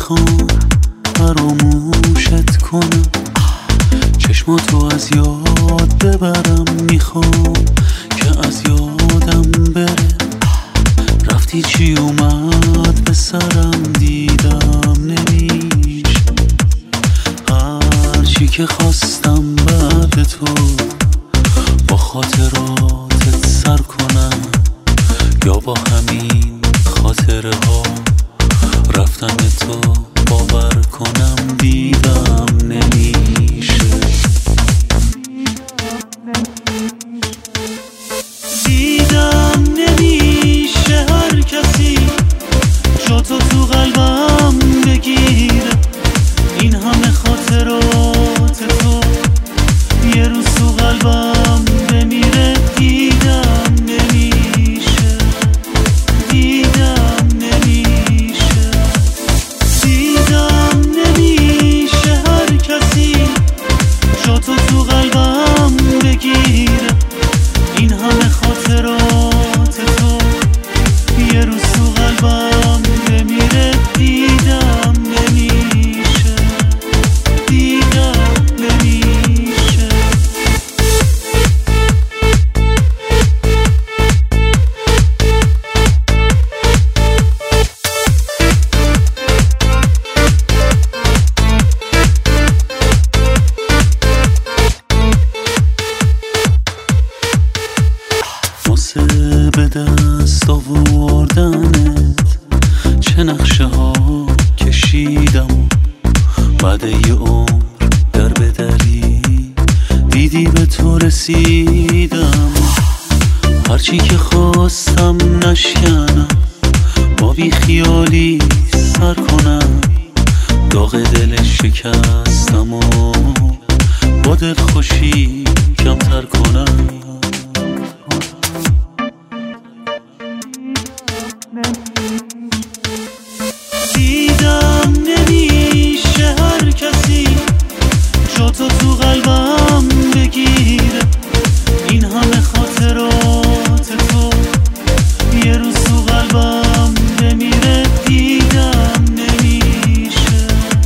میخوام فراموشت کنم، چشماتو از یاد ببرم، میخوام که از یادم بره. رفتی چی اومد به سرم، دیدم نمیشه هرچی که خواستم بعد تو با خاطراتت سر کنم، یا با همین خاطره ها رفتن تو باور کنم. دیدم نمیشه، دیدم نمیشه هر کسی جا تو قلبم بگیره. این همه خاطرات تو یه روز تو قلبم بمیره. دیدم نمیشه، دیدم نمیشه، دیدم نمیشه هر کسی جا تو قلبم بگیره. این همه خاطرات تو یه روز تو قلبم بمیره. دیدم نمیشه، دیدم نمیشه. واسه به دست آوردنت چه نقشه ها کشیدم، بعد یه عمر در بدری دیدی به تو رسیدم. هرچی که خواستم نشکنم، با بی خیالی سر کنم، داغ دل شکستم و با دل خوشی کمتر کنم. دیدم نمیشه هر کسی جا تو قلبم بگیره. این همه خاطرات تو یه روز تو قلبم بمیره. دیدم نمیشه،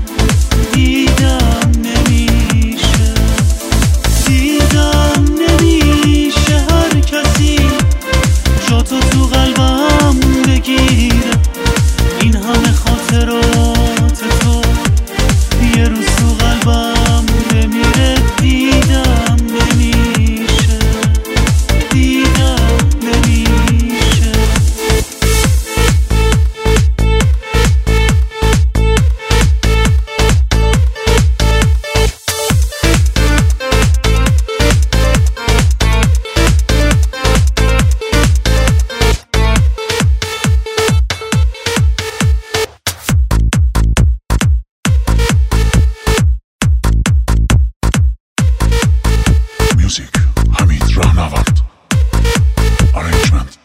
دیدم نمیشه، دیدم نمیشه هر کسی جا تو قلبم بگیره. این همه خاطرات تو یه روز تو قلبم بمیره. دیدم نمیشه، دیدم نمیشه. Music Hamid Rahnavard. Arrangement